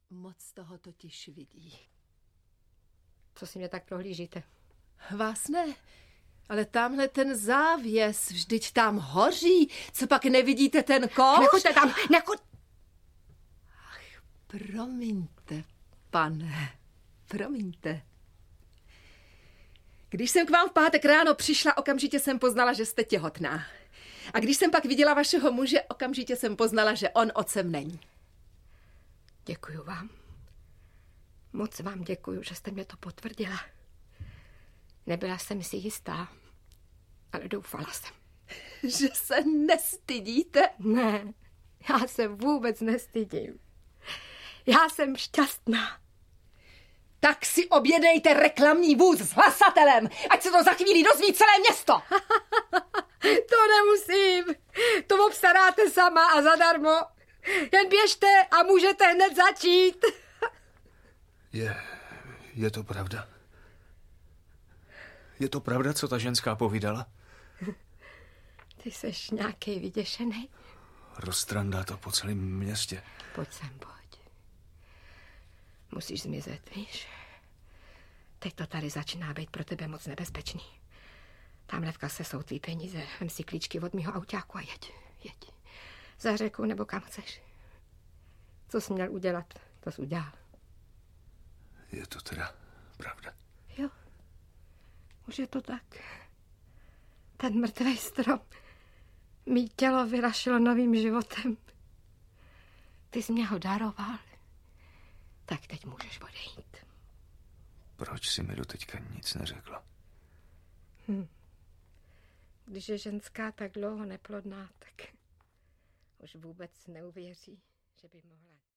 Moc toho totiž vidí. Co si mě tak prohlížíte? Vás ne, ale tamhle ten závěs, vždyť tam hoří. Co pak nevidíte ten kouř? Nechoďte tam, Promiňte, pane, promiňte. Když jsem k vám v pátek ráno přišla, okamžitě jsem poznala, že jste těhotná. A když jsem pak viděla vašeho muže, okamžitě jsem poznala, že on otcem není. Děkuju vám. Moc vám děkuju, že jste mě to potvrdila. Nebyla jsem si jistá, ale doufala jsem. Že se nestydíte? Ne, já se vůbec nestydím. Já jsem šťastná. Tak si objednejte reklamní vůz s hlasatelem, ať se to za chvíli dozví celé město. To nemusím. To obstaráte sama a zadarmo. Jen běžte a můžete hned začít. Je to pravda? Je to pravda, co ta ženská povídala? Ty seš nějakej vyděšený. Roztrandá to po celém městě. Pojď sem, pojď. Musíš zmizet, víš? Teď to tady začíná být pro tebe moc nebezpečný. Tamhle v kase jsou tvý peníze. Vem si klíčky od mýho autáku a jeď. Za řeku nebo kam chceš. Co jsi měl udělat, to jsi udělal. Je to teda pravda? Jo, už je to tak. Ten mrtvej strom mý tělo vyrašilo novým životem. Ty jsi mě ho daroval. Tak teď můžeš odejít. Proč jsi mi doteďka nic neřekla? Když je ženská tak dlouho neplodná, tak už vůbec neuvěří, že by mohla...